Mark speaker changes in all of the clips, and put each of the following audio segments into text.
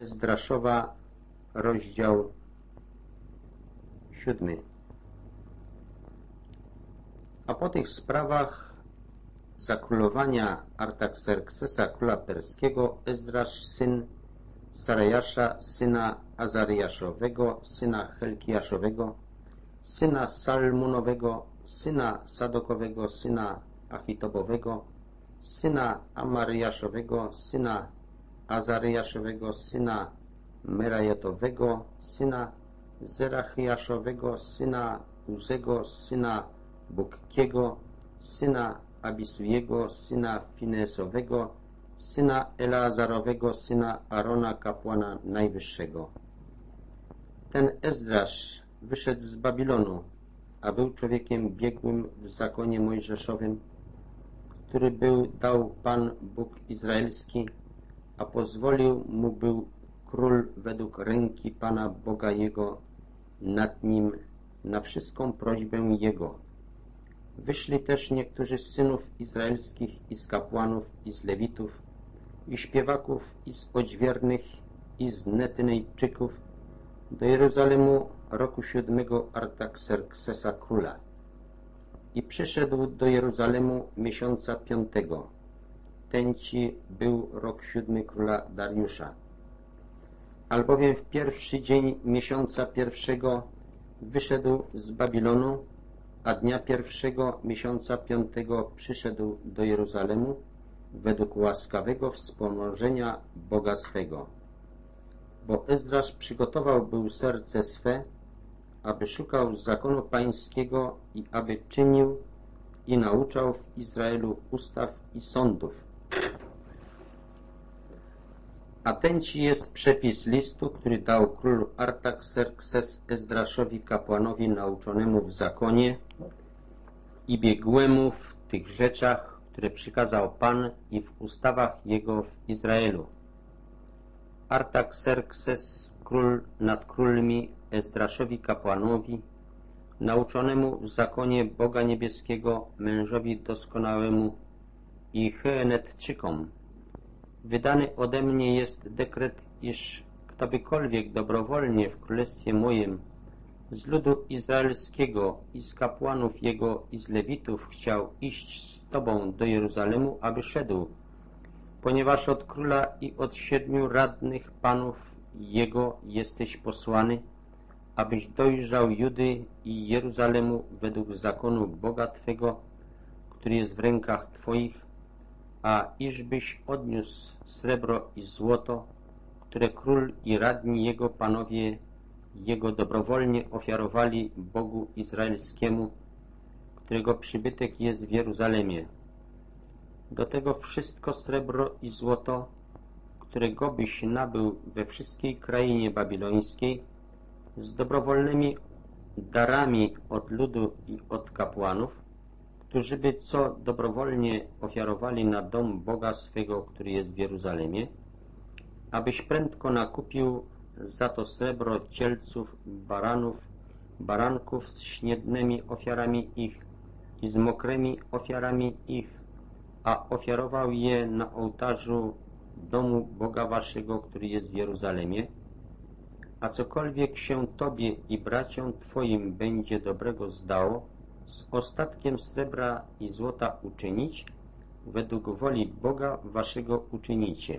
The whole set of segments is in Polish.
Speaker 1: Ezdraszowa, rozdział 7. A po tych sprawach za królowania Artaxerxesa, króla perskiego, Ezdrasz, syn Sarajasza, syna Azariaszowego, syna Helkiaszowego, syna Salmunowego, syna Sadokowego, syna Achitobowego, syna Amaryjaszowego, syna Azaryjaszowego, syna Merajotowego, syna Zerachiaszowego, syna Uzego, syna Bukkiego, syna Abisujego, syna Finesowego, syna Eleazarowego, syna Arona, kapłana najwyższego. Ten Ezdrasz wyszedł z Babilonu, a był człowiekiem biegłym w zakonie mojżeszowym, który dał Pan Bóg Izraelski, a pozwolił mu był król według ręki Pana Boga jego nad nim na wszystką prośbę jego. Wyszli też niektórzy z synów izraelskich i z kapłanów, i z lewitów, i śpiewaków, i z odźwiernych, i z Netynejczyków do Jeruzalemu roku 7 Artaxerxesa króla. I przyszedł do Jeruzalemu miesiąca 5. Tenci był rok 7 króla Dariusza. Albowiem w pierwszy dzień miesiąca 1 wyszedł z Babilonu, a dnia 1 miesiąca 5 przyszedł do Jeruzalemu według łaskawego wspomożenia Boga swego. Bo Ezdrasz przygotował był serce swe, aby szukał zakonu pańskiego i aby czynił i nauczał w Izraelu ustaw i sądów. A ten ci jest przepis listu, który dał król Artaxerxes Ezdraszowi, kapłanowi nauczonemu w zakonie i biegłemu w tych rzeczach, które przykazał Pan i w ustawach jego w Izraelu. Artaxerxes, król nad królmi, Ezdraszowi, kapłanowi, nauczonemu w zakonie Boga Niebieskiego, mężowi doskonałemu i Cheenetczykom. Wydany ode mnie jest dekret, iż ktobykolwiek dobrowolnie w królestwie mojem z ludu izraelskiego i z kapłanów jego i z lewitów chciał iść z Tobą do Jeruzalemu, aby szedł, ponieważ od króla i od 7 radnych panów jego jesteś posłany, abyś dojrzał Judy i Jeruzalemu według zakonu Boga Twego, który jest w rękach Twoich, a iżbyś odniósł srebro i złoto, które król i radni jego panowie jego dobrowolnie ofiarowali Bogu Izraelskiemu, którego przybytek jest w Jeruzalemie. Do tego wszystko srebro i złoto, którego byś nabył we wszystkiej krainie babilońskiej, z dobrowolnymi darami od ludu i od kapłanów, którzy by co dobrowolnie ofiarowali na dom Boga swego, który jest w Jeruzalemie, abyś prędko nakupił za to srebro cielców, baranków z śniednymi ofiarami ich i z mokrymi ofiarami ich, a ofiarował je na ołtarzu domu Boga waszego, który jest w Jeruzalemie, a cokolwiek się Tobie i braciom Twoim będzie dobrego zdało, z ostatkiem srebra i złota uczynić, według woli Boga waszego uczynicie.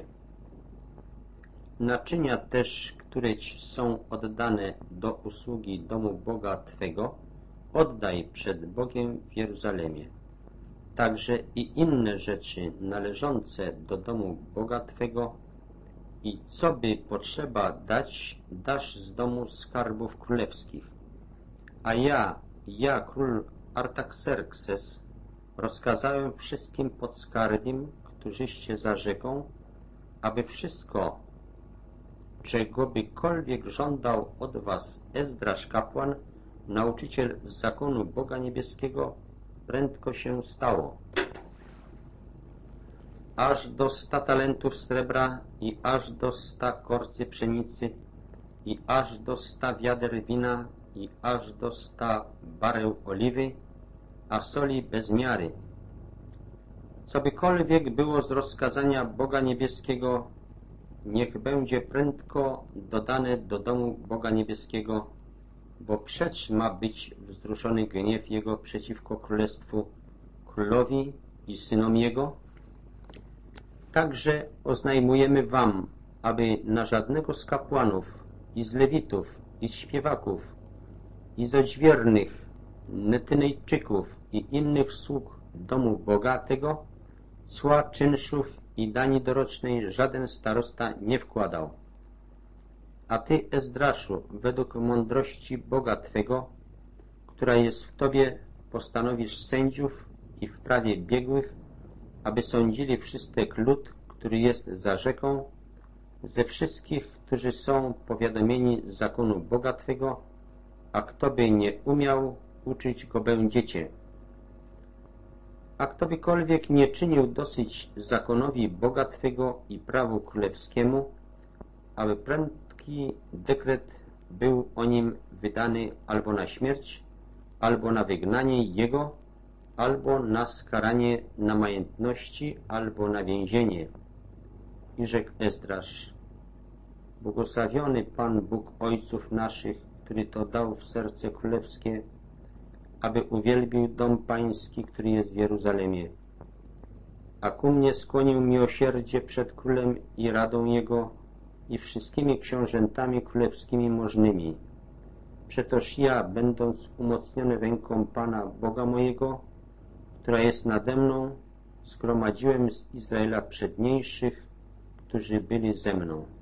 Speaker 1: Naczynia też, któreś są oddane do usługi domu Boga Twego, oddaj przed Bogiem w Jeruzalemie. Także i inne rzeczy należące do domu Boga Twego i co by potrzeba dać, dasz z domu skarbów królewskich. A ja, król Artaxerxes, rozkazałem wszystkim podskarbim, którzyście zarzeką, aby wszystko, czego bykolwiek żądał od was Ezdrasz kapłan, nauczyciel zakonu Boga Niebieskiego, prędko się stało. Aż do 100 talentów srebra i aż do 100 korcy pszenicy i aż do 100 wiader wina i aż do 100 bareł oliwy, a soli bez miary. Cobykolwiek było z rozkazania Boga Niebieskiego, niech będzie prędko dodane do domu Boga Niebieskiego, bo przecz ma być wzruszony gniew Jego przeciwko królestwu, królowi i synom Jego. Także oznajmujemy wam, aby na żadnego z kapłanów i z lewitów i z śpiewaków i z odźwiernych, Netynejczyków i innych sług domu bogatego cła, czynszów i dani dorocznej żaden starosta nie wkładał. A ty, Ezdraszu, według mądrości Boga Twego, która jest w Tobie, postanowisz sędziów i w prawie biegłych, aby sądzili wszystek lud, który jest za rzeką, ze wszystkich, którzy są powiadomieni zakonu Boga Twego, a kto by nie umiał, uczyć go będziecie. A ktokolwiek nie czynił dosyć zakonowi Boga Twego i prawu królewskiemu, aby prędki dekret był o nim wydany albo na śmierć, albo na wygnanie jego, albo na skaranie na majętności, albo na więzienie. I rzekł Ezdrasz: błogosławiony Pan Bóg ojców naszych, który to dał w serce królewskie, aby uwielbił dom pański, który jest w Jeruzalemie. A ku mnie skłonił miłosierdzie przed królem i radą jego i wszystkimi książętami królewskimi możnymi. Przetoż ja, będąc umocniony ręką Pana Boga mojego, która jest nade mną, zgromadziłem z Izraela przedniejszych, którzy byli ze mną.